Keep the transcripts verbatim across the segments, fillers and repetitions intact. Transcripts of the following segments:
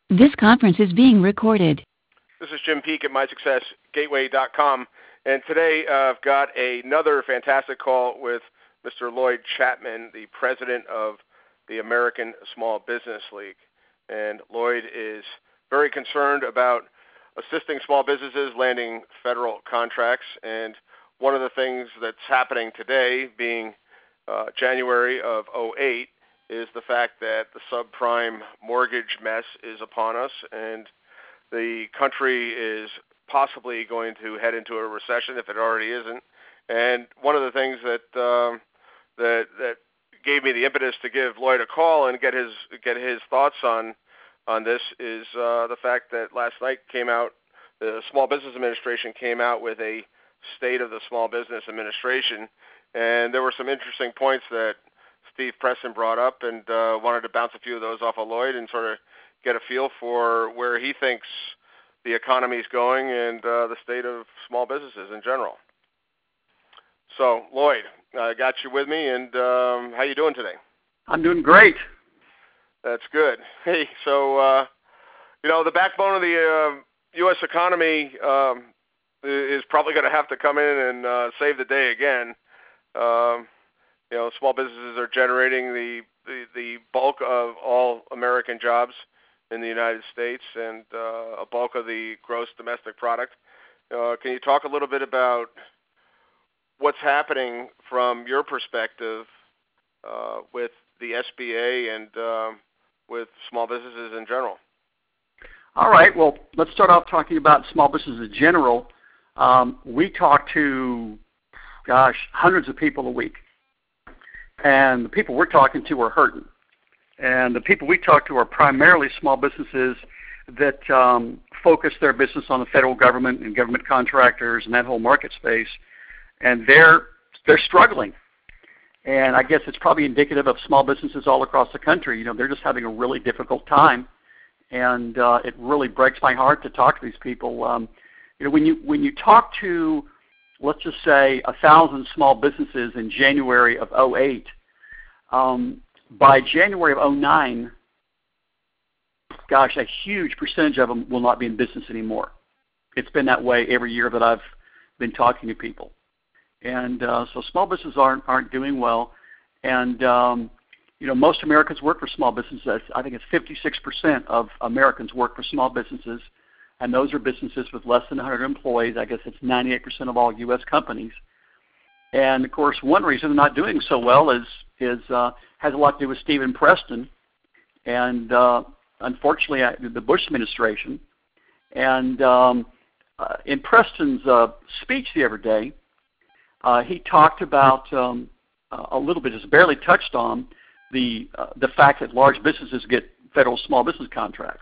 This conference is being recorded. This is Jim Peek at my success gateway dot com, and today uh, I've got another fantastic call with Mister Lloyd Chapman, the president of the American Small Business League. And Lloyd is very concerned about assisting small businesses landing federal contracts, and one of the things that's happening today, being uh, January of oh eight, is the fact that the subprime mortgage mess is upon us, and the country is possibly going to head into a recession if it already isn't. And one of the things that um, that that gave me the impetus to give Lloyd a call and get his get his thoughts on on this is uh, the fact that last night came out, the Small Business Administration came out with a State of the Small Business Administration, and there were some interesting points that Steve Preston brought up, and uh, wanted to bounce a few of those off of Lloyd and sort of get a feel for where he thinks the economy is going and uh, the state of small businesses in general. So, Lloyd, I got you with me, and um, how you doing today? I'm doing great. That's good. Hey, so, uh, you know, the backbone of the uh, U S economy um, is probably going to have to come in and uh, save the day again. Um, You know, small businesses are generating the, the, the bulk of all American jobs in the United States and uh, a bulk of the gross domestic product. Uh, can you talk a little bit about what's happening from your perspective uh, with the S B A and uh, with small businesses in general? All right. Well, let's start off talking about small businesses in general. Um, we talk to, gosh, hundreds of people a week. And the people we're talking to are hurting. And the people we talk to are primarily small businesses that um, focus their business on the federal government and government contractors and that whole market space. And they're they're struggling. And I guess it's probably indicative of small businesses all across the country. You know, they're just having a really difficult time. And uh, it really breaks my heart to talk to these people. Um, you know, when you when you talk to, let's just say, a thousand small businesses in January of oh eight. Um, by January of oh nine, gosh, a huge percentage of them will not be in business anymore. It's been that way every year that I've been talking to people. And uh, so small businesses aren't aren't doing well. And, um, you know, most Americans work for small businesses. I think it's fifty-six percent of Americans work for small businesses. And those are businesses with less than one hundred employees. I guess it's ninety-eight percent of all U S companies. And, of course, one reason they're not doing so well is is uh, has a lot to do with Stephen Preston and, uh, unfortunately, the Bush administration. And um, uh, in Preston's uh, speech the other day, uh, he talked about um, a little bit, just barely touched on, the, uh, the fact that large businesses get federal small business contracts.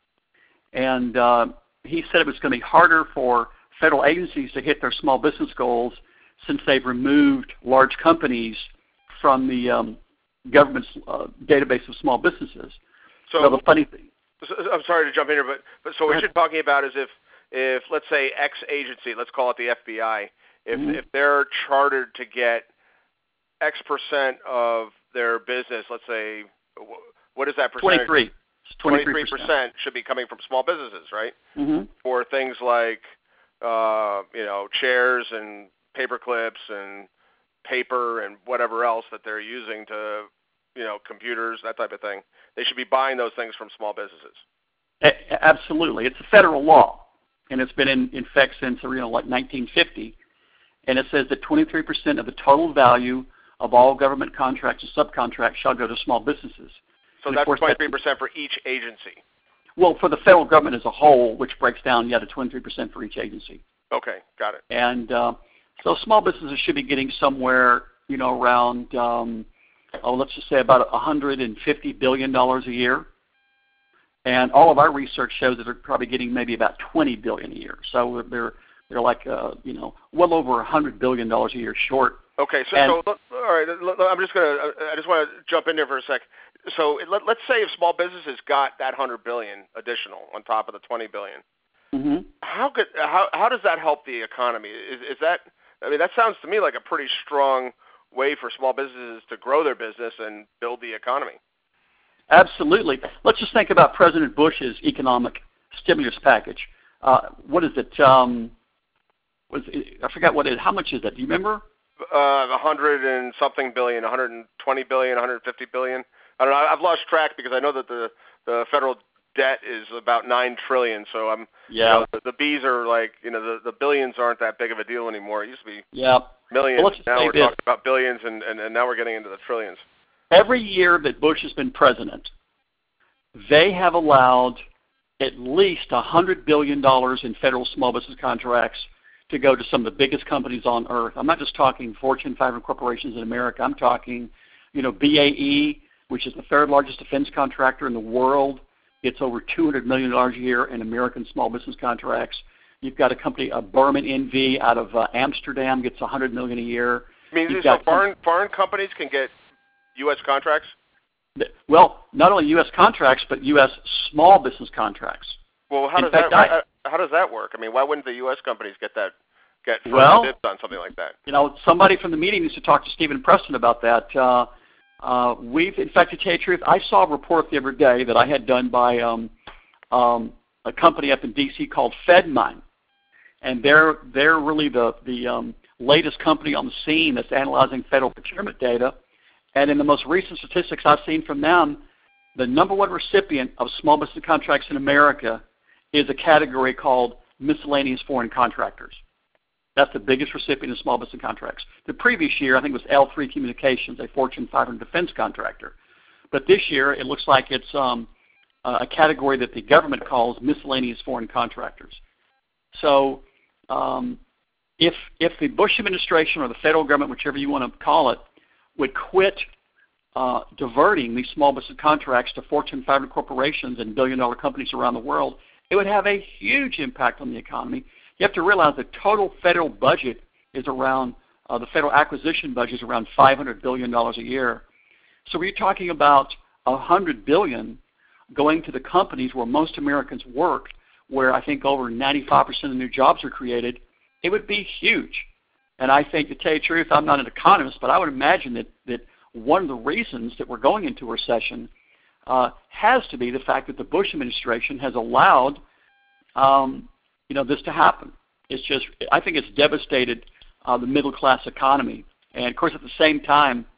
And uh, he said it was going to be harder for federal agencies to hit their small business goals since they've removed large companies from the um, government's uh, database of small businesses. So, so the funny thing. I'm sorry to jump in here, but, but so what you're talking about is if, if, let's say, X agency, let's call it the F B I, if, mm-hmm. if they're chartered to get X percent of their business, let's say, what is that percentage? twenty-three. twenty-three percent should be coming from small businesses, right? Mm-hmm. For things like, uh, you know, chairs and paper clips and paper and whatever else that they're using to, you know, computers, that type of thing. They should be buying those things from small businesses. A- absolutely. It's a federal law, and it's been in, in effect since, you know, like nineteen fifty. And it says that twenty-three percent of the total value of all government contracts and subcontracts shall go to small businesses. So and that's twenty-three percent for each agency? Well, for the federal government as a whole, which breaks down, yeah, to twenty-three percent for each agency. Okay, got it. And uh, so small businesses should be getting somewhere, you know, around, um, oh, let's just say about one hundred fifty billion dollars a year. And all of our research shows that they're probably getting maybe about twenty billion dollars a year. So they're they're like, uh, you know, well over one hundred billion dollars a year short. Okay, so, and, so all right, I'm just going to, I just want to jump in there for a sec. So let, let's say if small businesses got that one hundred billion dollars additional on top of the twenty billion dollars, mm-hmm. how could how how does that help the economy? Is is that, I mean, that sounds to me like a pretty strong way for small businesses to grow their business and build the economy. Absolutely. Let's just think about President Bush's economic stimulus package. Uh, what is it? Um, was it, I forgot what it is. How much is that? Do you remember? Uh, a hundred and something billion, one hundred twenty billion, one hundred fifty billion. I don't know. I've lost track because I know that the the federal debt is about nine trillion. So I'm yeah. You know, the, the B's are like you know the, the billions aren't that big of a deal anymore. It used to be yeah. millions. Well, now we're this. talking about billions, and, and, and now we're getting into the trillions. Every year that Bush has been president, they have allowed at least one hundred billion dollars in federal small business contracts to go to some of the biggest companies on earth. I'm not just talking Fortune five hundred corporations in America. I'm talking, you know, B A E, which is the third largest defense contractor in the world. It's over two hundred million dollars a year in American small business contracts. You've got a company, uh, Berman N V, out of uh, Amsterdam, gets one hundred million dollars a year. I mean, You've so foreign, foreign companies can get U S contracts? Well, not only U S contracts, but U S small business contracts. Well, how in does fact, that I, how does that work? I mean, why wouldn't the U S companies get that get first well, dibs on something like that? You know, somebody from the meeting needs to talk to Stephen Preston about that. Uh, uh, we've, in fact, to tell you the truth, I saw a report the other day that I had done by um, um, a company up in D C called FedMine, and they're they're really the the um, latest company on the scene that's analyzing federal procurement data. And in the most recent statistics I've seen from them, the number one recipient of small business contracts in America is a category called miscellaneous foreign contractors. That's the biggest recipient of small business contracts. The previous year, I think it was L three Communications, a Fortune five hundred defense contractor. But this year, it looks like it's um, a category that the government calls miscellaneous foreign contractors. So um, if, if the Bush administration or the federal government, whichever you want to call it, would quit uh, diverting these small business contracts to Fortune five hundred corporations and billion-dollar companies around the world, it would have a huge impact on the economy. You have to realize the total federal budget is around, uh, the federal acquisition budget is around five hundred billion dollars a year. So we're talking about one hundred billion dollars going to the companies where most Americans work, where I think over ninety-five percent of new jobs are created. It would be huge. And I think, to tell you the truth, I'm not an economist, but I would imagine that, that one of the reasons that we're going into a recession uh, has to be the fact that the Bush administration has allowed um, you know, this to happen. It's just, I think it's devastated uh, the middle-class economy. And, of course, at the same time,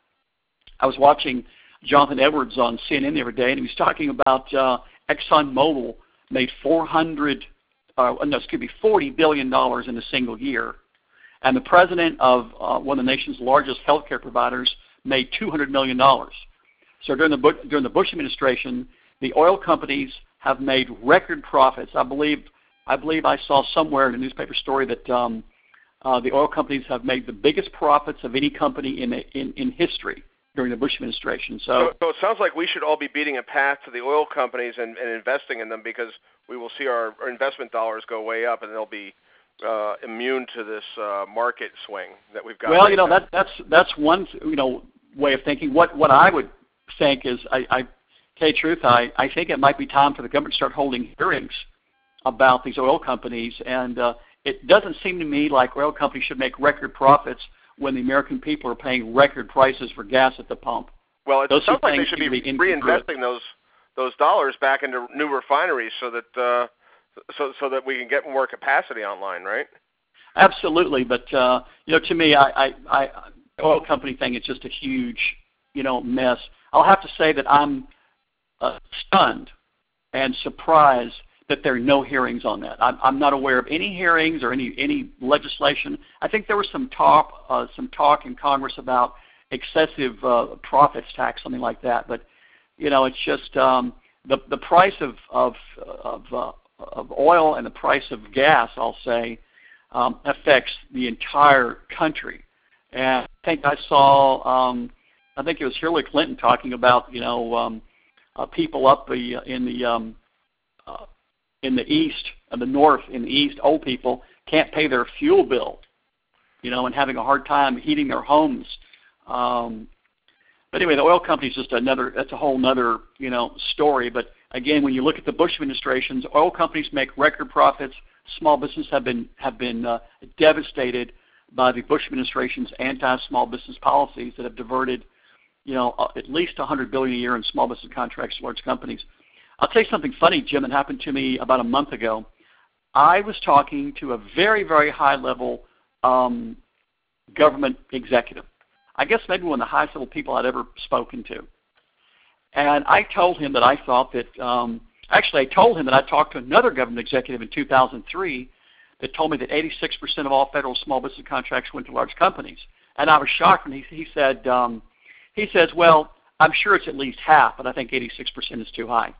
I was watching Jonathan Edwards on C N N the other day, and he was talking about uh, ExxonMobil made four hundred, uh, no, excuse me, forty billion dollars in a single year. And the president of uh, one of the nation's largest healthcare providers made two hundred million dollars. So during the, Bush, during the Bush administration, the oil companies have made record profits. I believe I believe I saw somewhere in a newspaper story that um, uh, the oil companies have made the biggest profits of any company in, in, in history during the Bush administration. So, so, so it sounds like we should all be beating a path to the oil companies and, and investing in them, because we will see our, our investment dollars go way up, and they'll be uh, immune to this uh, market swing that we've got. Well, right you know, now. that, that's that's one you know way of thinking. What what I would think is, I, I tell you the truth, I, I think it might be time for the government to start holding hearings about these oil companies, and uh, it doesn't seem to me like oil companies should make record profits when the American people are paying record prices for gas at the pump. Well, it those sounds like they should be, be reinvesting those those dollars back into new refineries so that uh, so so that we can get more capacity online, right? Absolutely, but uh, you know, to me, I, I, I the oil company thing is just a huge, you know, mess. I'll have to say that I'm uh, stunned and surprised that there are no hearings on that. I'm, I'm not aware of any hearings or any any legislation. I think there was some talk uh, some talk in Congress about excessive uh, profits tax, something like that. But you know, it's just um, the the price of of of, uh, of oil and the price of gas, I'll say, um, affects the entire country. And I think I saw, um, I think it was Hillary Clinton talking about, you know, um, uh, people up the in the um, uh, in the east, in the north, in the east, old people can't pay their fuel bill, you know, and having a hard time heating their homes. Um, but anyway, the oil company is just another, that's a whole other, you know, story. But again, when you look at the Bush administrations, oil companies make record profits. Small business have been, have been uh, devastated by the Bush administration's anti-small business policies that have diverted you know, uh, at least one hundred billion dollars a year in small business contracts to large companies. I'll tell you something funny, Jim, that happened to me about a month ago. I was talking to a very, very high-level um, government executive. I guess maybe one of the highest level people I'd ever spoken to. And I told him that I thought that, um, actually I told him that I talked to another government executive in two thousand three that told me that eighty-six percent of all federal small business contracts went to large companies. And I was shocked when he, he said, um, he says, well, I'm sure it's at least half, but I think eighty-six percent is too high.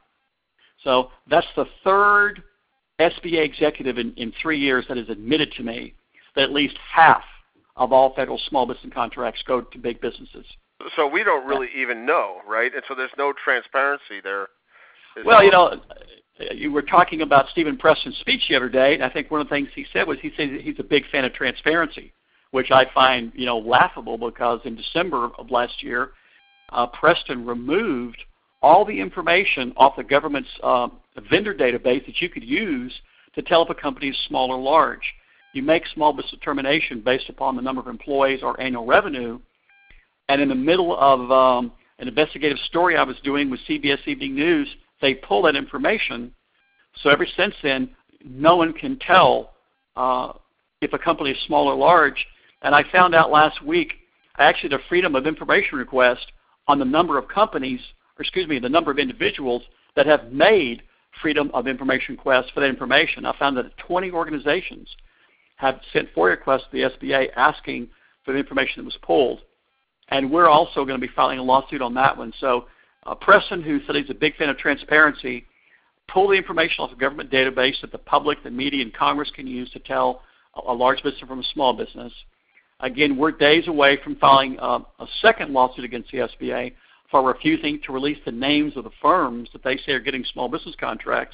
So that's the third S B A executive in, in three years that has admitted to me that at least half of all federal small business contracts go to big businesses. So we don't really even know, right? And so there's no transparency there. Is well, you know, you were talking about Stephen Preston's speech the other day, and I think one of the things he said was he said he's a big fan of transparency, which I find, you know, laughable because in December of last year, uh, Preston removed all the information off the government's uh, vendor database that you could use to tell if a company is small or large. You make small business determination based upon the number of employees or annual revenue, and in the middle of um, an investigative story I was doing with C B S Evening News, they pull that information. So ever since then, no one can tell uh, if a company is small or large. And I found out last week, I actually did a Freedom of Information request on the number of companies, or excuse me, the number of individuals that have made Freedom of Information requests for that information. I found that twenty organizations have sent FOIA requests to the S B A asking for the information that was pulled. And we're also going to be filing a lawsuit on that one. So uh, Preston, who said he's a big fan of transparency, pull the information off the government database that the public, the media, and Congress can use to tell a, a large business from a small business. Again, we're days away from filing uh, a second lawsuit against the S B A for refusing to release the names of the firms that they say are getting small business contracts.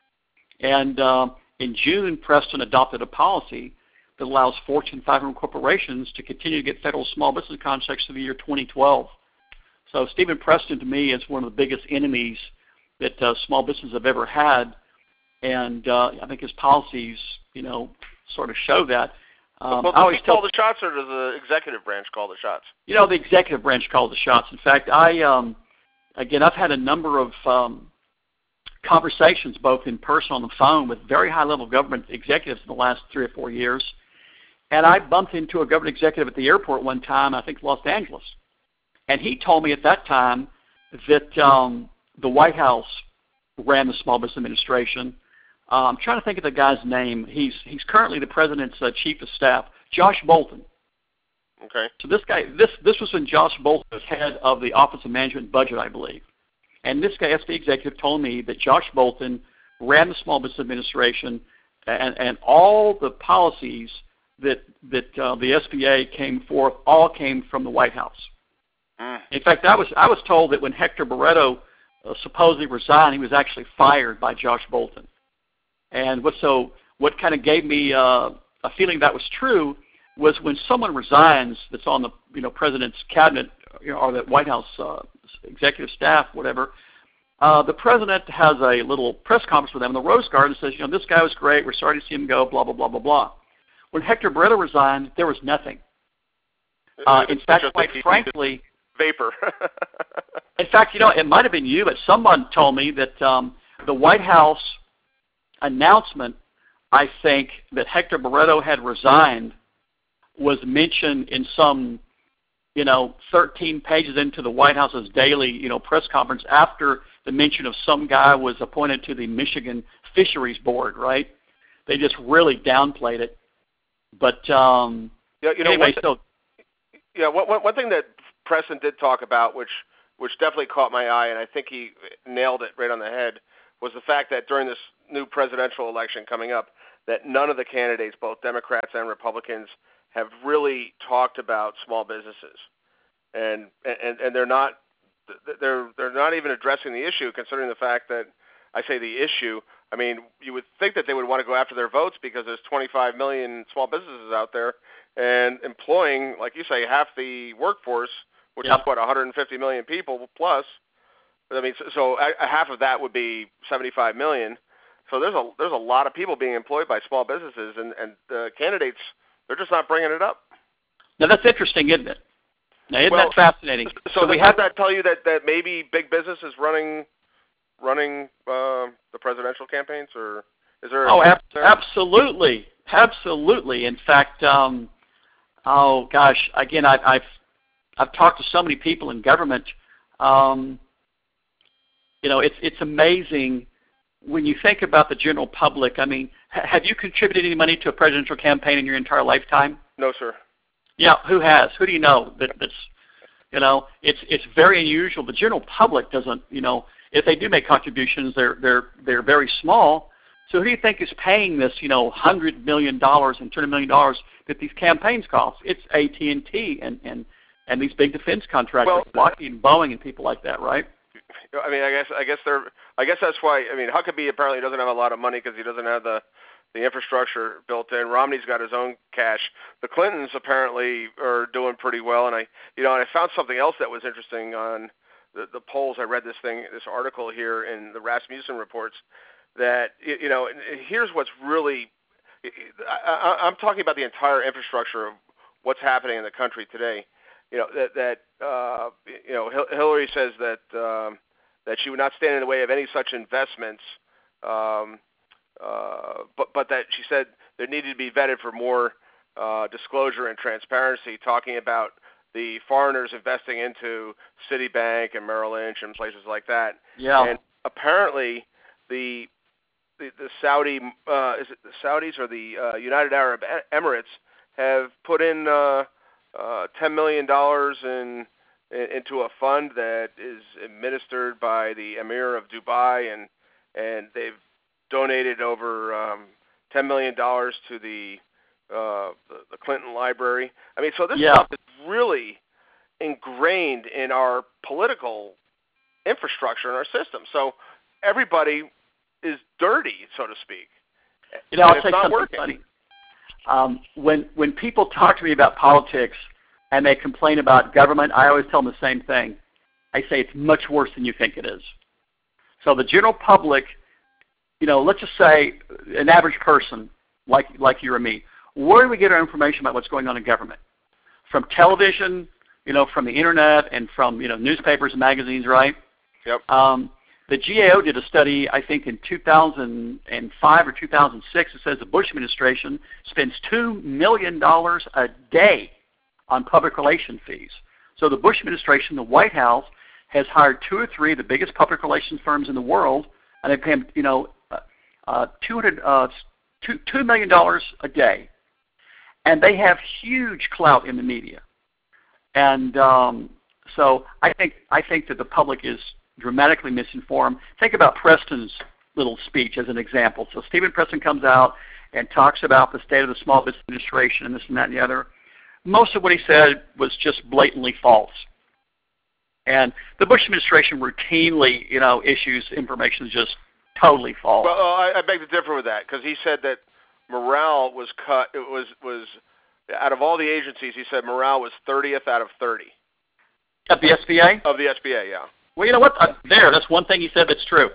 And uh, in June, Preston adopted a policy that allows Fortune five hundred corporations to continue to get federal small business contracts through the year twenty twelve. So Stephen Preston, to me, is one of the biggest enemies that uh, small businesses have ever had, and uh, I think his policies, you know, sort of show that. Um, well, does he call the shots, or does the executive branch call the shots? You know, the executive branch calls the shots. In fact, I, um, again, I've had a number of um, conversations, both in person on the phone, with very high-level government executives in the last three or four years. And I bumped into a government executive at the airport one time, I think Los Angeles. And he told me at that time that um, the White House ran the Small Business Administration. Uh, I'm trying to think of the guy's name. He's he's currently the president's uh, chief of staff, Josh Bolten. Okay. So this guy, this this was when Josh Bolten was head of the Office of Management and Budget, I believe. And this guy, S B A executive, told me that Josh Bolten ran the Small Business Administration, and, and all the policies that that uh, the S B A came forth all came from the White House. Mm. In fact, I was I was told that when Hector Barreto uh, supposedly resigned, he was actually fired by Josh Bolten. And what so what kind of gave me uh, a feeling that was true was when someone resigns that's on the you know president's cabinet, you know, or the White House uh, executive staff, whatever. Uh, the president has a little press conference with them in the Rose Garden and says, you know, this guy was great. We're sorry to see him go. Blah blah blah blah blah. When Hector Barreto resigned, there was nothing. Uh, in fact, quite frankly, vapor. In fact, you know, it might have been you, but someone told me that um, the White House announcement, I think, that Hector Barreto had resigned was mentioned in some, you know, thirteen pages into the White House's daily, you know, press conference after the mention of some guy was appointed to the Michigan Fisheries Board, right? They just really downplayed it. But um, yeah, you know, anyway, one so yeah, one, one thing that Preston did talk about, which which definitely caught my eye, and I think he nailed it right on the head, was the fact that during this new presidential election coming up, that none of the candidates, both Democrats and Republicans, have really talked about small businesses, and and and they're not they're they're not even addressing the issue, considering the fact that I say the issue. I mean, you would think that they would want to go after their votes because there's twenty-five million small businesses out there and employing, like you say, half the workforce, which yep. is what one hundred fifty million people plus. I mean, so, so a, half of that would be seventy-five million. So there's a there's a lot of people being employed by small businesses, and and the candidates, they're just not bringing it up. Now that's interesting, isn't it? Now, isn't well, that fascinating? So, so we have that tell you that, that maybe big business is running running uh, the presidential campaigns, or is there? Oh, ab- there? absolutely, absolutely. In fact, um, oh gosh, again, I, I've I've talked to so many people in government. Um, you know, it's it's amazing when you think about the general public. I mean, ha- have you contributed any money to a presidential campaign in your entire lifetime? No, sir. Yeah, who has? Who do you know that, that's, you know, it's it's very unusual. The general public doesn't, you know, if they do make contributions, they're they're they're very small. So who do you think is paying this, you know, one hundred million dollars and two hundred million dollars that these campaigns cost? It's A T and T and, and, and these big defense contractors, well, Lockheed and Boeing and people like that, right? I mean, I guess I guess they're I guess that's why. I mean, Huckabee apparently doesn't have a lot of money because he doesn't have the the infrastructure built in. Romney's got his own cash. The Clintons apparently are doing pretty well. And I, you know, and I found something else that was interesting on the, the polls. I read this thing, this article here in the Rasmussen reports that, you know, here's what's really, I, I'm talking about the entire infrastructure of what's happening in the country today. You know, that, that uh, you know, Hillary says that, um, that she would not stand in the way of any such investments. Um, Uh, but but that she said there needed to be vetted for more uh, disclosure and transparency, talking about the foreigners investing into Citibank and Merrill Lynch and places like that. Yeah. And apparently the the, the Saudi uh, is it the Saudis or the uh, United Arab Emirates have put in uh, uh, ten million dollars in, in into a fund that is administered by the Emir of Dubai, and and they've donated over um, ten million dollars to the, uh, the the Clinton Library. I mean, so this yeah. stuff is really ingrained in our political infrastructure and our system. So everybody is dirty, so to speak. You know, I'll and say it's not something working. funny. Um, when when people talk to me about politics and they complain about government, I always tell them the same thing. I say it's much worse than you think it is. So the general public, you know, let's just say an average person like like you or me, where do we get our information about what's going on in government? From television, you know, from the internet, and from, you know, newspapers and magazines, right? Yep. Um, the G A O did a study, I think, in two thousand five or two thousand six. It says the Bush administration spends two million dollars a day on public relation fees. So the Bush administration, the White House, has hired two or three of the biggest public relations firms in the world, and they pay them, you know, Uh, two hundred, uh, two, two million dollars a day, and they have huge clout in the media, and um, so I think I think that the public is dramatically misinformed. Think about Preston's little speech as an example. So Stephen Preston comes out and talks about the state of the small business administration and this and that and the other. Most of what he said was just blatantly false, and the Bush administration routinely, you know, issues information just totally false. Well, uh, I, I beg to differ with that, because he said that morale was cut. It was was out of all the agencies, he said morale was thirtieth out of thirty. Of the S B A? Of the S B A, yeah. Well, you know what? Uh, there, that's one thing he said that's true.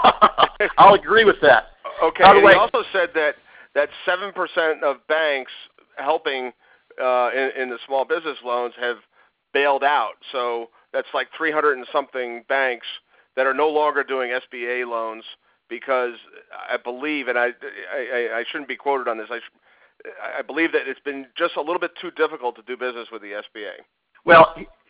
I'll agree with that. Okay. By the and way, he also said that that seven percent of banks helping uh, in, in the small business loans have bailed out. So that's like three hundred and something banks that are no longer doing S B A loans, because I believe, and I, I, I shouldn't be quoted on this, I, I believe that it's been just a little bit too difficult to do business with the S B A. Well,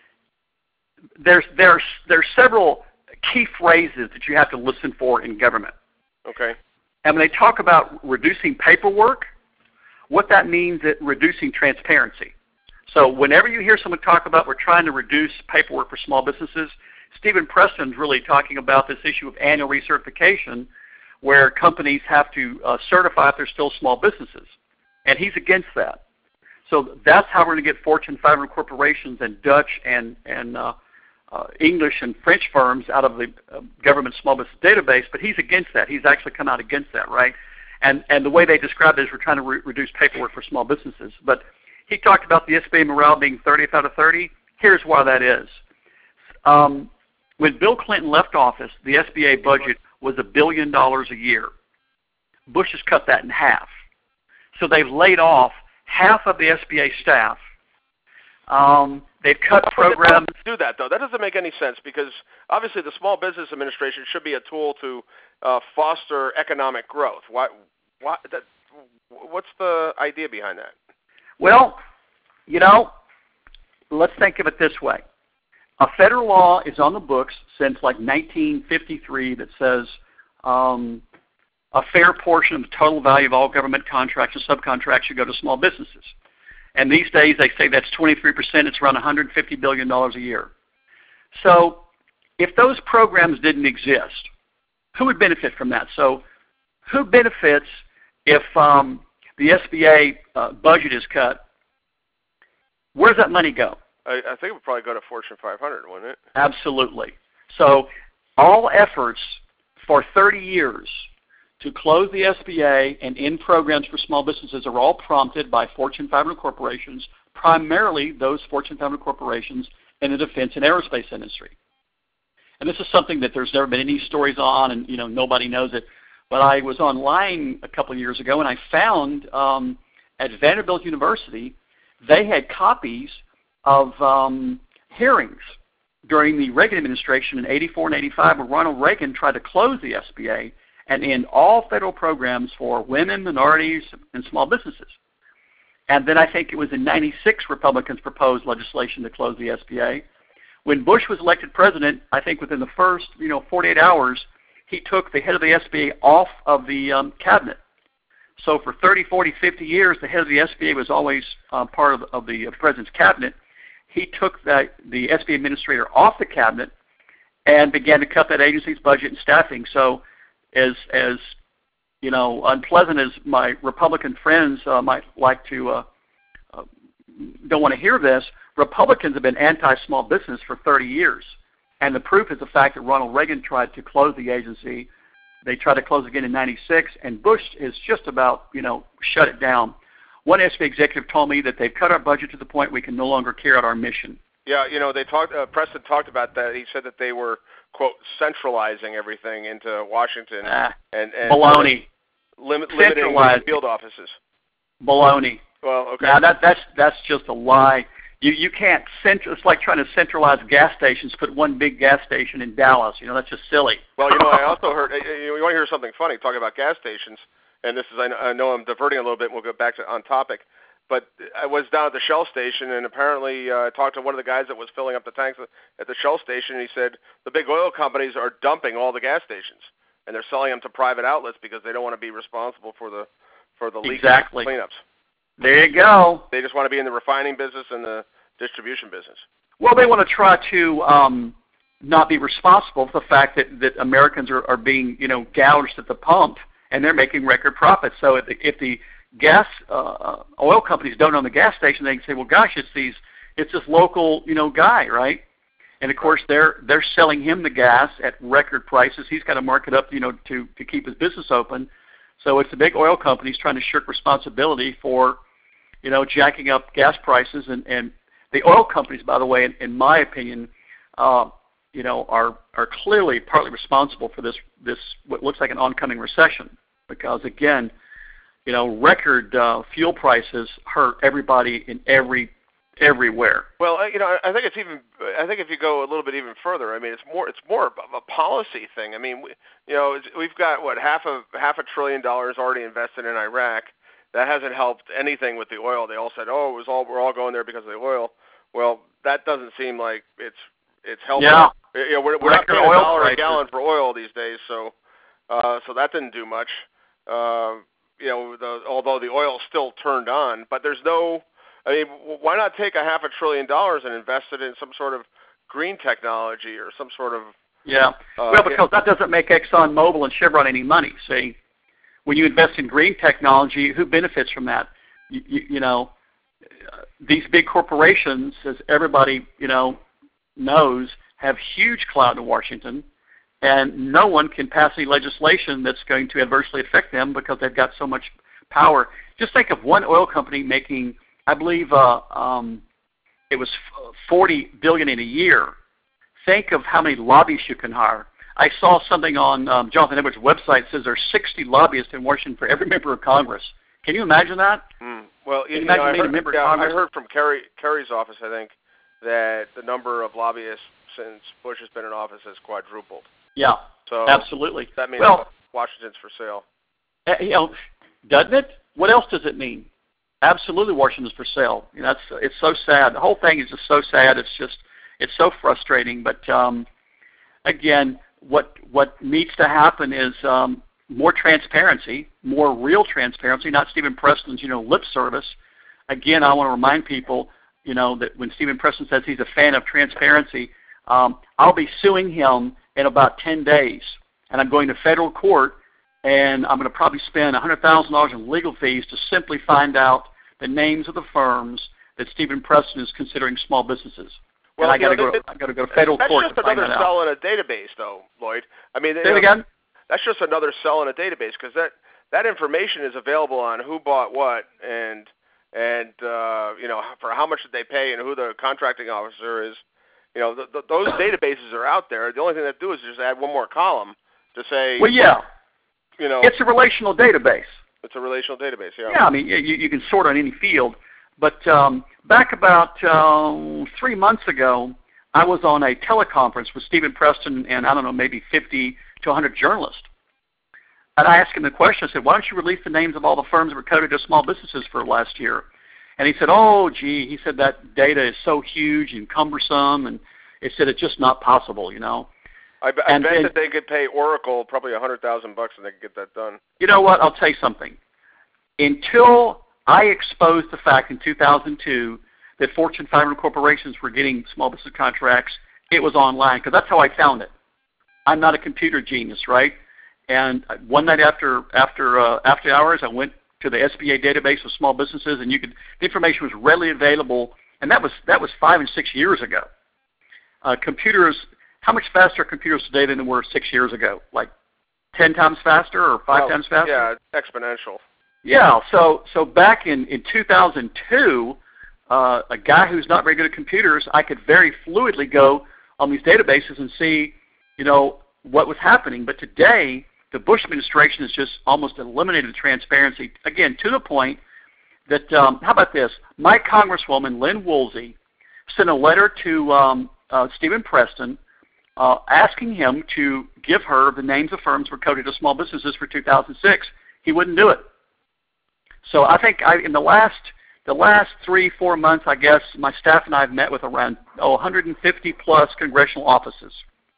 there's, there's, there's several key phrases that you have to listen for in government. Okay. And when they talk about reducing paperwork, what that means is reducing transparency. So whenever you hear someone talk about we're trying to reduce paperwork for small businesses, Stephen Preston's really talking about this issue of annual recertification, where companies have to uh, certify if they're still small businesses, and he's against that. So that's how we're going to get Fortune five hundred corporations and Dutch and, and uh, uh, English and French firms out of the uh, government small business database, but he's against that. He's actually come out against that, right? And, and the way they describe it is we're trying to re- reduce paperwork for small businesses. But he talked about the S B A morale being thirtieth out of thirty. Here's why that is. Um, When Bill Clinton left office, the S B A budget was a billion dollars a year. Bush has cut that in half. So they've laid off half of the S B A staff. Um, they've cut Why programs. would they do that though? That doesn't make any sense because obviously the Small Business Administration should be a tool to uh, foster economic growth. Why? Why? That, what's the idea behind that? Well, you know, let's think of it this way. A federal law is on the books since like nineteen fifty-three that says um, a fair portion of the total value of all government contracts and subcontracts should go to small businesses. And these days they say that's twenty-three percent. It's around one hundred fifty billion dollars a year. So if those programs didn't exist, who would benefit from that? So who benefits if um, the S B A uh, budget is cut? Where does that money go? I, I think it would probably go to Fortune five hundred, wouldn't it? Absolutely. So all efforts for thirty years to close the S B A and end programs for small businesses are all prompted by Fortune five hundred corporations, primarily those Fortune five hundred corporations in the defense and aerospace industry. And this is something that there's never been any stories on, and you know nobody knows it. But I was online a couple of years ago, and I found um, at Vanderbilt University they had copies of um, hearings during the Reagan administration in eighty-four and eighty-five, where Ronald Reagan tried to close the S B A and end all federal programs for women, minorities, and small businesses. And then I think it was in ninety-six Republicans proposed legislation to close the S B A. When Bush was elected president, I think within the first you know forty-eight hours, he took the head of the S B A off of the um, cabinet. So for thirty, forty, fifty years, the head of the S B A was always uh, part of, of the president's cabinet. He took the, the S B A administrator off the cabinet and began to cut that agency's budget and staffing. So as, as you know, unpleasant as my Republican friends uh, might like to, uh, uh, don't want to hear this, Republicans have been anti-small business for thirty years. And the proof is the fact that Ronald Reagan tried to close the agency. They tried to close again in ninety-six, and Bush has just about, you know, shut it down. One S B A executive told me that they've cut our budget to the point we can no longer carry out our mission. Yeah, you know, they talked. Uh, Preston talked about that. He said that they were, quote, centralizing everything into Washington ah, and, and baloney. Limit, limiting field offices. Baloney. Well, okay. Now that that's that's just a lie. You you can't central. It's like trying to centralize gas stations. Put one big gas station in Dallas. You know, that's just silly. Well, you know, I also heard. You, know, you want to hear something funny? Talking about gas stations. And this is, I know, I know I'm diverting a little bit, and we'll go back to on topic. But I was down at the Shell station, and apparently uh, I talked to one of the guys that was filling up the tanks at the Shell station, and he said the big oil companies are dumping all the gas stations, and they're selling them to private outlets because they don't want to be responsible for the for the leaks exactly. and cleanups. There you go. They just want to be in the refining business and the distribution business. Well, they want to try to um, not be responsible for the fact that, that Americans are, are being, you know, gouged at the pump, and they're making record profits. So if the, if the gas uh, oil companies don't own the gas station, they can say, well, gosh, it's these, it's this local, you know, guy, right? And of course, they're they're selling him the gas at record prices. He's got to mark it up, you know, to to keep his business open. So it's the big oil companies trying to shirk responsibility for, you know, jacking up gas prices. And, and the oil companies, by the way, in, in my opinion, uh, you know, are are clearly partly responsible for this this what looks like an oncoming recession. Because again, you know, record uh, fuel prices hurt everybody in every everywhere. Well, you know, I think it's even. I think if you go a little bit even further, I mean, it's more. It's more of a policy thing. I mean, we, you know, it's, we've got what half a half a trillion dollars already invested in Iraq. That hasn't helped anything with the oil. They all said, "Oh, it was all we're all going there because of the oil." Well, that doesn't seem like it's it's helping. Yeah. You know, we're, we're not paying a dollar a gallon for oil these days, so uh, so that didn't do much. Uh, you know, the, although the oil's still turned on, but there's no. I mean, why not take a half a trillion dollars and invest it in some sort of green technology or some sort of yeah. Uh, well, because that doesn't make ExxonMobil and Chevron any money. See, when you invest in green technology, who benefits from that? You, you, you know, uh, these big corporations, as everybody you know knows, have huge clout in Washington, and no one can pass any legislation that's going to adversely affect them because they've got so much power. Just think of one oil company making, I believe, uh, um, it was forty billion dollars in a year. Think of how many lobbyists you can hire. I saw something on um, Jonathan Edwards' website that says there's sixty lobbyists in Washington for every member of Congress. Can you imagine that? Mm. Well, you, Can you you know, imagine I, being heard, a member yeah, of Congress? I heard from Kerry, Kerry's office, I think, that the number of lobbyists since Bush has been in office has quadrupled. Yeah, so absolutely. That means well, Washington's for sale. You know, doesn't it? What else does it mean? Absolutely, Washington's for sale. You know, that's it's so sad. The whole thing is just so sad. It's just it's so frustrating. But um, again, what what needs to happen is um, more transparency, more real transparency, not Stephen Preston's you know lip service. Again, I want to remind people, you know, that when Stephen Preston says he's a fan of transparency, um, I'll be suing him in about ten days, and I'm going to federal court, and I'm going to probably spend one hundred thousand dollars in legal fees to simply find out the names of the firms that Stephen Preston is considering small businesses. Well, and I got to know, go. it, I got to go to federal that's court just to find another that cell out. in a database, though, Lloyd. I mean, Say you it know, again. That's just another cell in a database because that that information is available on who bought what and and uh, you know for how much did they pay and who the contracting officer is. You know, the, the, those databases are out there. The only thing they do is just add one more column to say. Well, yeah. You know, it's a relational database. It's a relational database. Yeah. Yeah, I mean, you, you can sort on any field. But um, back about uh, three months ago, I was on a teleconference with Stephen Preston and, I don't know, maybe fifty to one hundred journalists. And I asked him the question, I said, why don't you release the names of all the firms that were coded as small businesses for last year? And he said, oh, gee, he said that data is so huge and cumbersome, and he said it's just not possible, you know. I, I and, bet and, that they could pay Oracle probably a hundred thousand bucks and they could get that done. You know what? I'll tell you something. Until I exposed the fact in two thousand two that Fortune five hundred corporations were getting small business contracts, it was online, because that's how I found it. I'm not a computer genius, right? And one night after after uh, after hours, I went to the S B A database of small businesses, and you could the information was readily available, and that was that was five and six years ago. Uh, computers, how much faster are computers today than they were six years ago? Like ten times faster or five well, times faster? Yeah, exponential. Yeah. So so back in in two thousand two, uh, a guy who's not very good at computers, I could very fluidly go on these databases and see, you know, what was happening. But today, the Bush administration has just almost eliminated transparency, again, to the point that, um, how about this? My Congresswoman, Lynn Woolsey, sent a letter to um, uh, Stephen Preston uh, asking him to give her the names of firms were coded as small businesses for two thousand six. He wouldn't do it. So I think I, in the last the last three, four months, I guess, my staff and I have met with around oh, one hundred fifty plus congressional offices.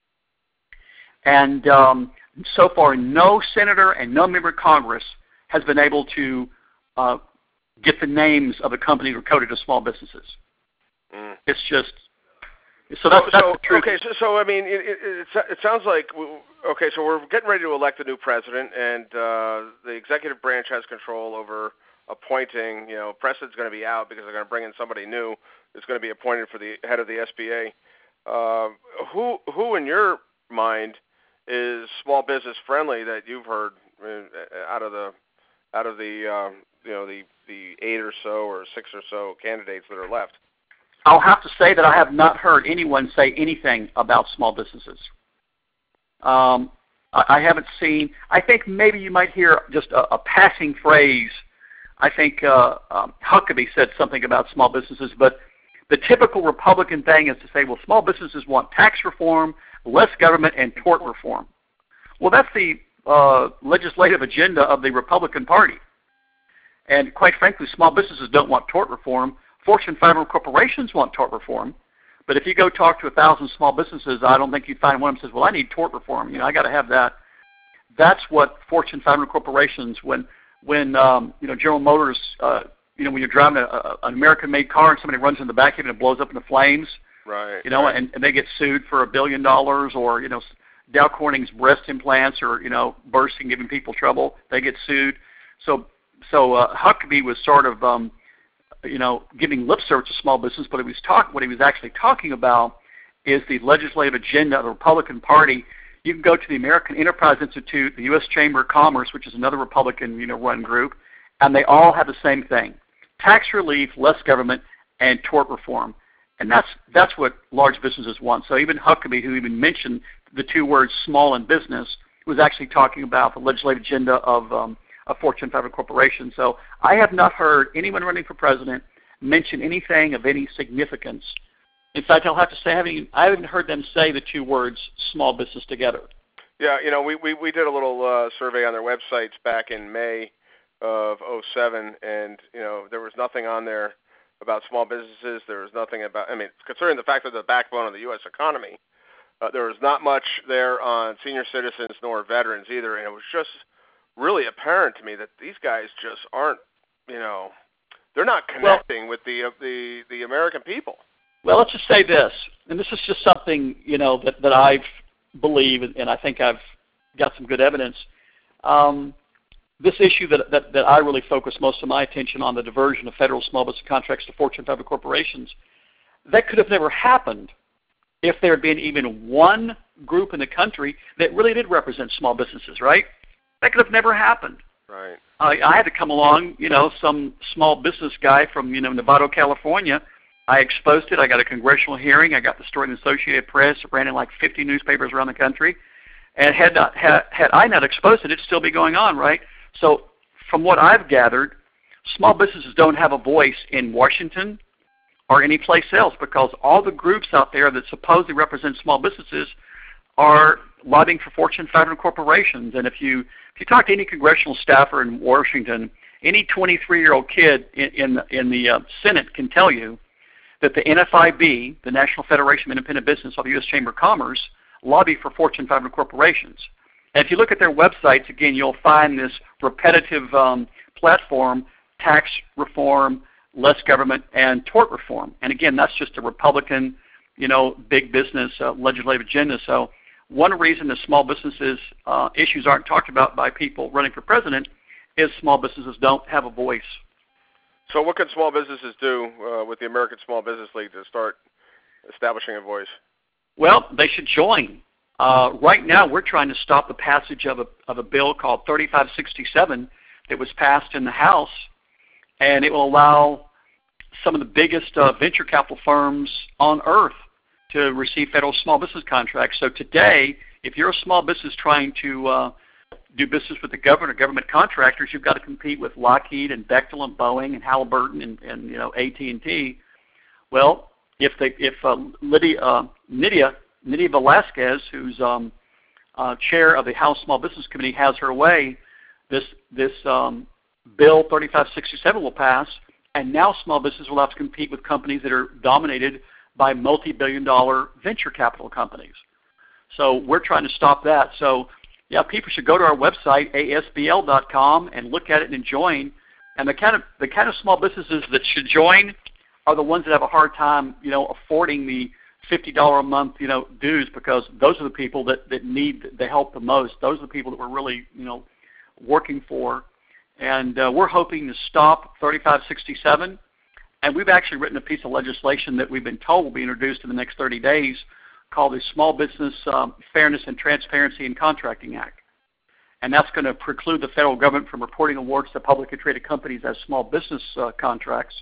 And um, so far, no senator and no member of Congress has been able to uh, get the names of the companies that were coded as small businesses. Mm. It's just so that's, so, that's so, the truth. Okay, so, so I mean, it, it, it sounds like okay. So we're getting ready to elect a new president, and uh, the executive branch has control over appointing. You know, Preston's going to be out because they're going to bring in somebody new that's going to be appointed for the head of the S B A. Uh, who, who in your mind is small business friendly that you've heard out of the out of the um, you know the the eight or so or six or so candidates that are left? I'll have to say that I have not heard anyone say anything about small businesses. Um, I, I haven't seen. I think maybe you might hear just a, a passing phrase. I think uh, um, Huckabee said something about small businesses, but the typical Republican thing is to say, well, small businesses want tax reform, less government, and tort reform. Well, that's the uh, legislative agenda of the Republican Party. And quite frankly, small businesses don't want tort reform. Fortune five hundred corporations want tort reform. But if you go talk to a thousand small businesses, I don't think you'd find one of them says, well, I need tort reform. You know, I got to have that. That's what Fortune five hundred corporations, when, when um, you know, General Motors, uh, you know, when you're driving a, a, an American-made car and somebody runs in the back of it and it blows up into flames, right? You know, right. and, and they get sued for a billion dollars, or you know, Dow Corning's breast implants, or you know, bursting, giving people trouble, they get sued. So, so uh, Huckabee was sort of, um, you know, giving lip service to small business, but he was talk, what he was actually talking about is the legislative agenda of the Republican Party. You can go to the American Enterprise Institute, the U S Chamber of Commerce, which is another Republican, you know, run group, and they all have the same thing: tax relief, less government, and tort reform. And that's that's what large businesses want. So even Huckabee, who even mentioned the two words small and business, was actually talking about the legislative agenda of um, a Fortune five hundred corporation. So I have not heard anyone running for president mention anything of any significance In fact, I'll have to say I haven't, I haven't heard them say the two words small business together. Yeah, you know, we, we, we did a little uh, survey on their websites back in May of oh seven, and, you know, there was nothing on there about small businesses. There was nothing about, I mean, considering the fact that they're the backbone of the U S economy, uh, there was not much there on senior citizens nor veterans either, and it was just really apparent to me that these guys just aren't, you know, they're not connecting well, with the, uh, the the American people. Well, let's just say this, and this is just something, you know, that, that I believe, and I think I've got some good evidence. Um, this issue that, that, that I really focus most of my attention on, the diversion of federal small business contracts to Fortune five hundred corporations, that could have never happened if there had been even one group in the country that really did represent small businesses, right? That could have never happened. Right. I, I had to come along, you know, some small business guy from, you know, Novato, California. I exposed it. I got a congressional hearing. I got the story in the Associated Press. It ran in like fifty newspapers around the country. And had not had, had I not exposed it, it'd still be going on, right? So from what I've gathered, small businesses don't have a voice in Washington or any place else because all the groups out there that supposedly represent small businesses are lobbying for Fortune five hundred corporations. And if you if you talk to any congressional staffer in Washington, any twenty-three-year-old kid in in, in the uh, Senate can tell you that the N F I B, the National Federation of Independent Business of the U S Chamber of Commerce, lobby for Fortune five hundred corporations. And if you look at their websites, again, you'll find this repetitive um, platform, tax reform, less government, and tort reform. And again, that's just a Republican, you know, big business uh, legislative agenda. So one reason that small businesses uh, issues aren't talked about by people running for president is small businesses don't have a voice. So what can small businesses do uh, with the American Small Business League to start establishing a voice? Well, they should join. Uh, right now, we're trying to stop the passage of a, of a bill called thirty-five sixty-seven that was passed in the House, and it will allow some of the biggest uh, venture capital firms on earth to receive federal small business contracts. So today, if you're a small business trying to uh, do business with the government or government contractors, you've got to compete with Lockheed and Bechtel and Boeing and Halliburton and, and you know A T and T. Well, if they, if uh, Lydia, uh, Nydia, Nydia Velasquez, who's um, uh, chair of the House Small Business Committee, has her way, this this um, bill thirty-five sixty-seven will pass, and now small businesses will have to compete with companies that are dominated by multi-billion dollar venture capital companies. So we're trying to stop that. So yeah, people should go to our website, A S B L dot com, and look at it and join. And the kind of the kind of small businesses that should join are the ones that have a hard time, you know, affording the fifty dollars a month, you know, dues, because those are the people that, that need the help the most. Those are the people that we're really, you know, working for. And uh, we're hoping to stop thirty-five sixty-seven. And we've actually written a piece of legislation that we've been told will be introduced in the next thirty days called the Small Business um, Fairness and Transparency in Contracting Act. And that's going to preclude the federal government from reporting awards to publicly traded companies as small business uh, contracts.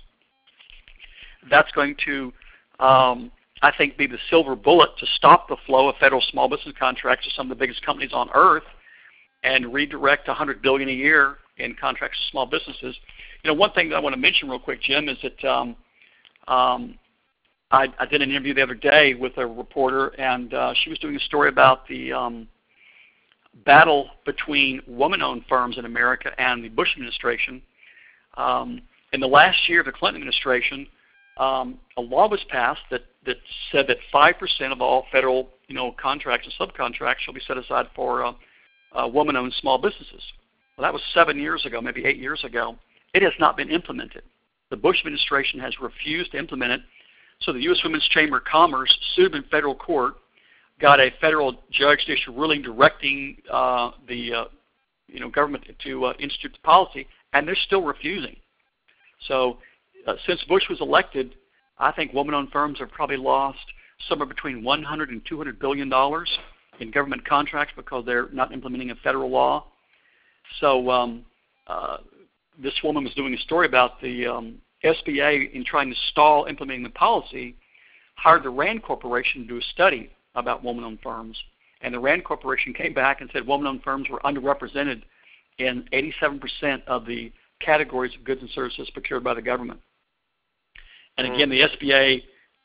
That's going to, um, I think, be the silver bullet to stop the flow of federal small business contracts to some of the biggest companies on earth and redirect one hundred billion dollars a year in contracts to small businesses. You know, one thing that I want to mention real quick, Jim, is that um, um, I, I did an interview the other day with a reporter, and uh, she was doing a story about the um, battle between woman-owned firms in America and the Bush administration. Um, in the last year of the Clinton administration, um, a law was passed that, that said that five percent of all federal, you know, contracts and subcontracts shall be set aside for uh, uh, woman-owned small businesses. Well, that was seven years ago, maybe eight years ago. It has not been implemented. The Bush administration has refused to implement it. So the U S Women's Chamber of Commerce sued in federal court, got a federal judge to issue a ruling directing uh, the uh, you know government to uh, institute the policy, and they're still refusing. So uh, since Bush was elected, I think woman-owned firms have probably lost somewhere between one hundred and two hundred billion dollars in government contracts because they're not implementing a federal law. So um, uh, this woman was doing a story about the um, S B A, in trying to stall implementing the policy, hired the RAND Corporation to do a study about woman-owned firms. And the RAND Corporation came back and said woman-owned firms were underrepresented in eighty-seven percent of the categories of goods and services procured by the government. And again, the S B A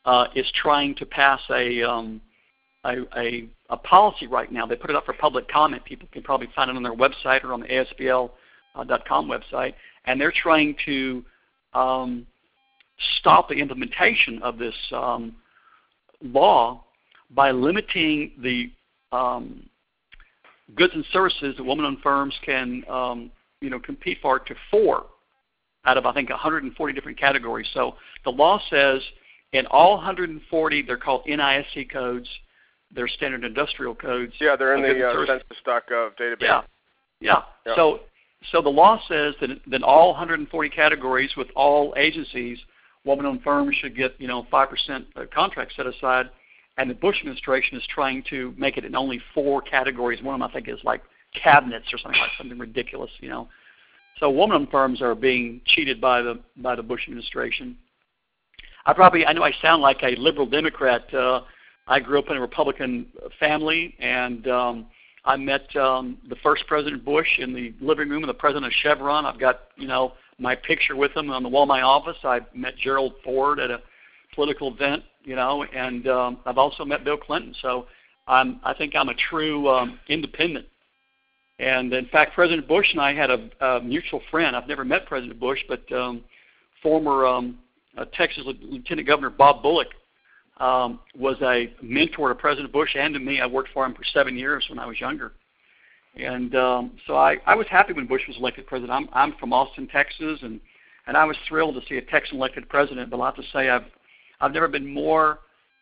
uh, is trying to pass a, um, a, a a policy right now. They put it up for public comment. People can probably find it on their website or on the A S B L dot com website, and they're trying to um, stop the implementation of this um, law by limiting the um, goods and services that women-owned firms can, um, you know, compete for to four out of, I think, one hundred forty different categories. So the law says in all one hundred forty, they're called N I S C codes, they're standard industrial codes. Yeah, they're in the uh, census dot gov database. Yeah, yeah. yeah. So, so the law says that that all one hundred forty categories with all agencies, woman-owned firms should get, you know, five percent contract set aside, and the Bush administration is trying to make it in only four categories. One of them, I think, is like cabinets or something like something ridiculous, you know. So woman-owned firms are being cheated by the by the Bush administration. I probably I know I sound like a liberal Democrat. Uh, I grew up in a Republican family, and um, I met um, the first President Bush in the living room of the president of Chevron. I've got, you know, my picture with him on the wall of my office. I met Gerald Ford at a political event, you know, and um, I've also met Bill Clinton. So I'm, I think I'm a true um, independent. And in fact, President Bush and I had a, a mutual friend. I've never met President Bush, but um, former um, uh, Texas Lieutenant Governor Bob Bullock um, was a mentor to President Bush and to me. I worked for him for seven years when I was younger. And um, so I, I was happy when Bush was elected president. I'm, I'm from Austin, Texas, and, and I was thrilled to see a Texan elected president. But I'll have to say I've, I've never been more,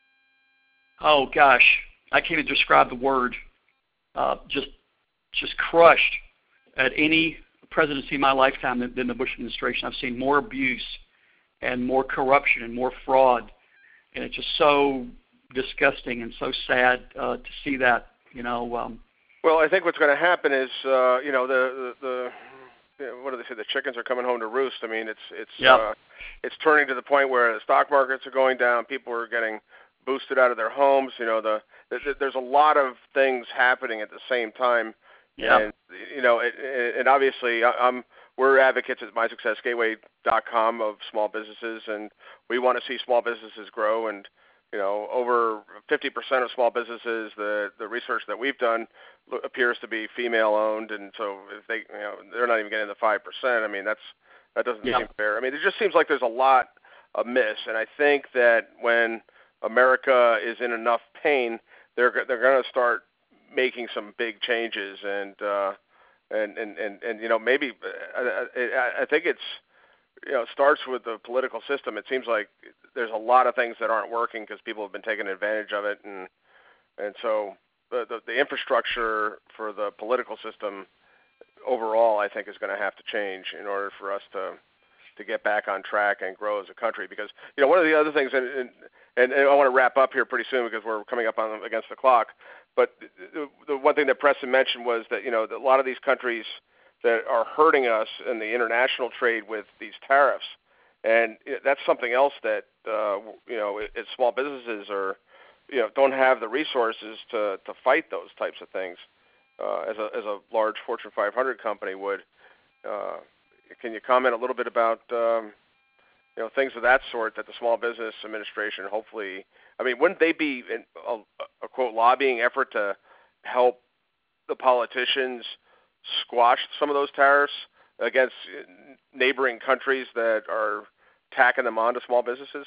oh gosh, I can't even describe the word, uh, just just crushed at any presidency in my lifetime than, than the Bush administration. I've seen more abuse and more corruption and more fraud, and it's just so disgusting and so sad uh, to see that, you know. Um, well, I think what's going to happen is, uh, you know, the, the, the what do they say? The chickens are coming home to roost. I mean, it's it's yeah. uh, it's turning to the point where the stock markets are going down. People are getting boosted out of their homes. You know, the, the there's a lot of things happening at the same time. Yeah. And, you know, it, it, and obviously, I'm, we're advocates at my success gateway dot com of small businesses, and we want to see small businesses grow. And, you know, over fifty percent of small businesses, the, the research that we've done appears to be female-owned. And so if they, you know, they're not even getting the five percent. I mean, that's that doesn't yeah. seem fair. I mean, it just seems like there's a lot amiss. And I think that when America is in enough pain, they're they're going to start making some big changes, and uh, and, and, and, and you know maybe I, I, I think it's you know starts with the political system. It seems like there's a lot of things that aren't working because people have been taking advantage of it, and and so the, the the infrastructure for the political system overall, I think, is going to have to change in order for us to to get back on track and grow as a country. Because you know one of the other things, and and, and I want to wrap up here pretty soon because we're coming up on against the clock. But the, the one thing that Preston mentioned was that, you know, a lot of these countries that are hurting us in the international trade with these tariffs, and that's something else that, uh, you know, it, it, small businesses are, you know, don't have the resources to, to fight those types of things uh, as, a, as a large Fortune five hundred company would. Uh, can you comment a little bit about, um, you know, things of that sort that the Small Business Administration hopefully, I mean, wouldn't they be in a, a quote lobbying effort to help the politicians squash some of those tariffs against neighboring countries that are tacking them onto small businesses?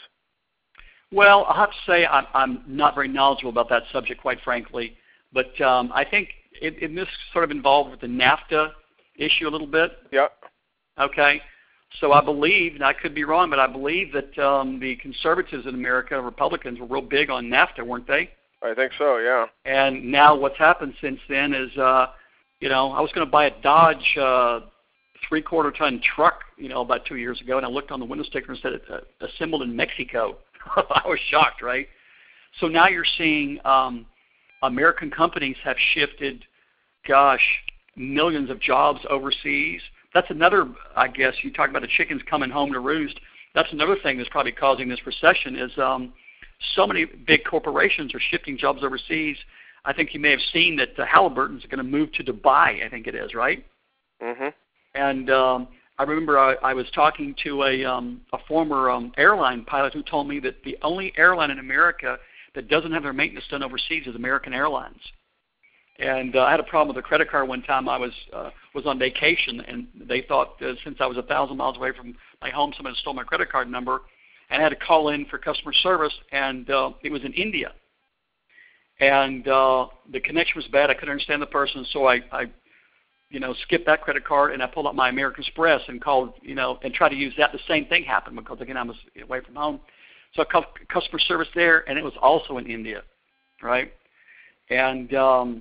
Well, I'll have to say I'm, I'm not very knowledgeable about that subject, quite frankly. But um, I think it, it, this sort of involved with the NAFTA issue a little bit. Yeah. Okay. So I believe, and I could be wrong, but I believe that um, the conservatives in America, Republicans, were real big on NAFTA, weren't they? I think so, yeah. And now what's happened since then is, uh, you know, I was going to buy a Dodge uh, three-quarter ton truck, you know, about two years ago, and I looked on the window sticker and said it's uh, assembled in Mexico. I was shocked, right? So now you're seeing um, American companies have shifted, gosh, millions of jobs overseas. That's another, I guess, you talk about the chickens coming home to roost. That's another thing that's probably causing this recession is um, so many big corporations are shifting jobs overseas. I think you may have seen that uh, Halliburton's going to move to Dubai, I think it is, right? Mm-hmm. And um, I remember I, I was talking to a, um, a former um, airline pilot who told me that the only airline in America that doesn't have their maintenance done overseas is American Airlines. And uh, I had a problem with a credit card one time. I was uh, was on vacation, and they thought uh, since I was a thousand miles away from my home, someone stole my credit card number, and I had to call in for customer service, and uh, it was in India. And uh, the connection was bad. I couldn't understand the person, so I, I, you know, skipped that credit card, and I pulled up my American Express and called, you know, and tried to use that. The same thing happened because, again, I was away from home. So I called customer service there, and it was also in India, right? And um,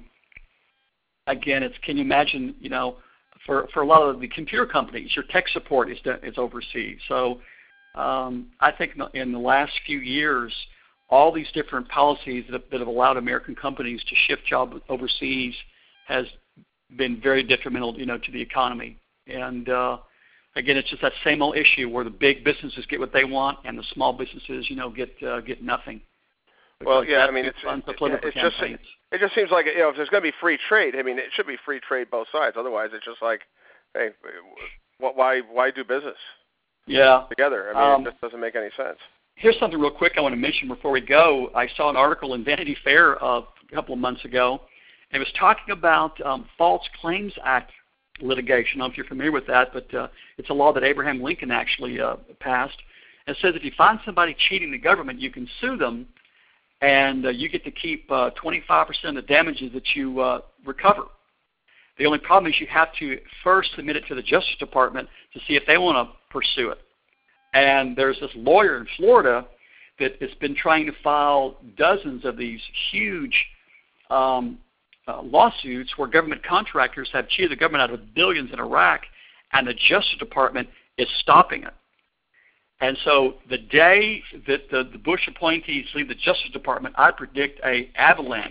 again, it's can you imagine, you know, for, for a lot of the computer companies, your tech support is is overseas. So um, I think in the last few years, all these different policies that have, that have allowed American companies to shift jobs overseas has been very detrimental, you know, to the economy. And uh, again, it's just that same old issue where the big businesses get what they want and the small businesses, you know, get uh, get nothing. Well, yeah, I mean, it's, it, it, it's just it just seems like, you know, if there's going to be free trade, I mean, it should be free trade both sides. Otherwise, it's just like, hey, why why do business? Yeah. Together. I mean, um, it just doesn't make any sense. Here's something real quick I want to mention before we go. I saw an article in Vanity Fair uh, a couple of months ago, and it was talking about um, False Claims Act litigation. I don't know if you're familiar with that, but uh, it's a law that Abraham Lincoln actually uh, passed. And it says if you find somebody cheating the government, you can sue them, and uh, you get to keep uh, twenty-five percent of the damages that you uh, recover. The only problem is you have to first submit it to the Justice Department to see if they want to pursue it. And there's this lawyer in Florida that has been trying to file dozens of these huge um, uh, lawsuits where government contractors have cheated the government out of billions in Iraq, and the Justice Department is stopping it. And so the day that the, the Bush appointees leave the Justice Department, I predict a avalanche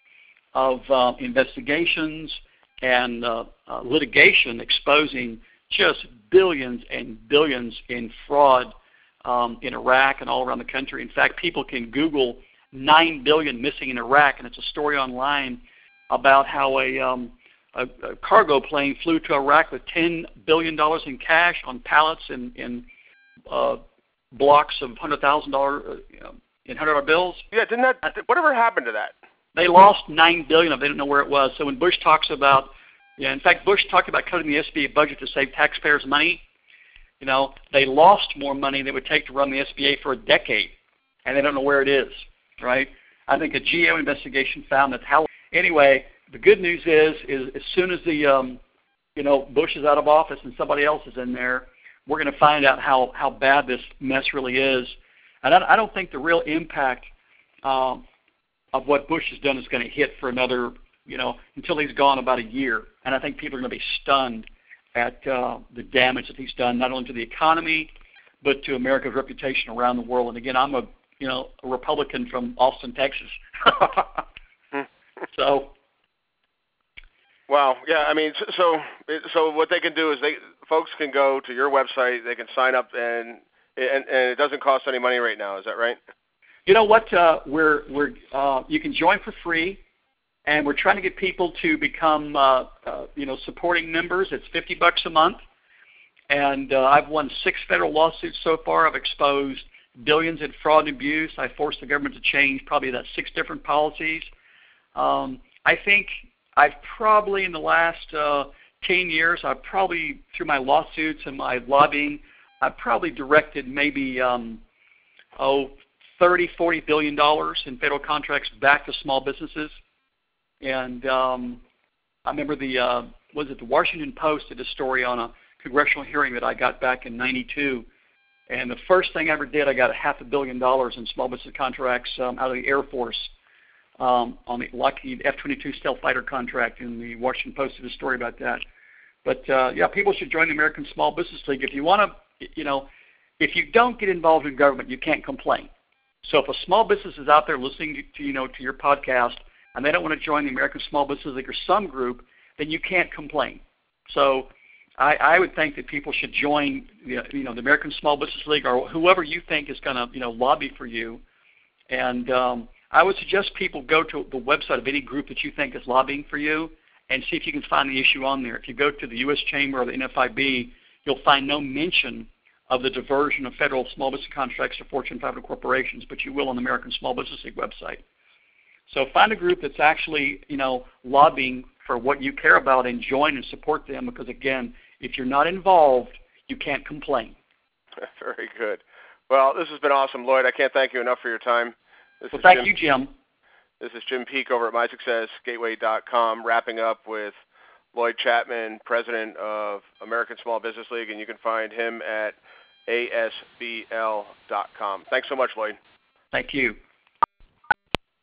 of uh, investigations and uh, uh, litigation exposing just billions and billions in fraud um, in Iraq and all around the country. In fact, people can Google nine billion dollars missing in Iraq, and it's a story online about how a, um, a, a cargo plane flew to Iraq with ten billion dollars in cash on pallets and in uh, blocks of one hundred thousand dollars uh, you know, in one hundred dollar bills. Yeah, didn't that, whatever happened to that? They lost nine billion dollars of it. They didn't know where it was. So when Bush talks about Yeah, in fact, Bush talked about cutting the S B A budget to save taxpayers money. You know, they lost more money than it would take to run the S B A for a decade, and they don't know where it is, right? I think a G A O investigation found that how. Anyway, the good news is, is as soon as the, um, you know, Bush is out of office and somebody else is in there, we're going to find out how, how bad this mess really is. And I, I don't think the real impact um, of what Bush has done is going to hit for another, you know, until he's gone about a year. And I think people are going to be stunned at uh, the damage that he's done, not only to the economy, but to America's reputation around the world. And again, I'm a, you know, a Republican from Austin, Texas. So. Wow. Yeah. I mean, so so what they can do is they folks can go to your website. They can sign up, and and, and it doesn't cost any money right now. Is that right? You know what? Uh, we're we're uh, you can join for free. And we're trying to get people to become, uh, uh, you know, supporting members. It's fifty bucks a month. And uh, I've won six federal lawsuits so far. I've exposed billions in fraud and abuse. I forced the government to change probably that six different policies. Um, I think I've probably, in the last uh, ten years, I've probably, through my lawsuits and my lobbying, I've probably directed maybe, um, oh, thirty, forty billion dollars in federal contracts back to small businesses. And um, I remember the, uh, was it the Washington Post did a story on a congressional hearing that I got back in ninety-two. And the first thing I ever did, I got a half a billion dollars in small business contracts um, out of the Air Force um, on the Lockheed F twenty-two stealth fighter contract. And the Washington Post did a story about that. But, uh, yeah, people should join the American Small Business League. If you want to, you know, if you don't get involved in government, you can't complain. So if a small business is out there listening to, to you know, to your podcast, and they don't want to join the American Small Business League or some group, then you can't complain. So I, I would think that people should join, you know, the American Small Business League or whoever you think is going to, you know, lobby for you. And um, I would suggest people go to the website of any group that you think is lobbying for you and see if you can find the issue on there. If you go to the U S Chamber or the N F I B, you'll find no mention of the diversion of federal small business contracts to Fortune five hundred corporations, but you will on the American Small Business League website. So find a group that's actually, you know, lobbying for what you care about and join and support them, because, again, if you're not involved, you can't complain. Very good. Well, this has been awesome, Lloyd. I can't thank you enough for your time. This well, is thank Jim, you, Jim. This is Jim Peek over at my success gateway dot com, wrapping up with Lloyd Chapman, president of American Small Business League, and you can find him at A S B L dot com. Thanks so much, Lloyd. Thank you.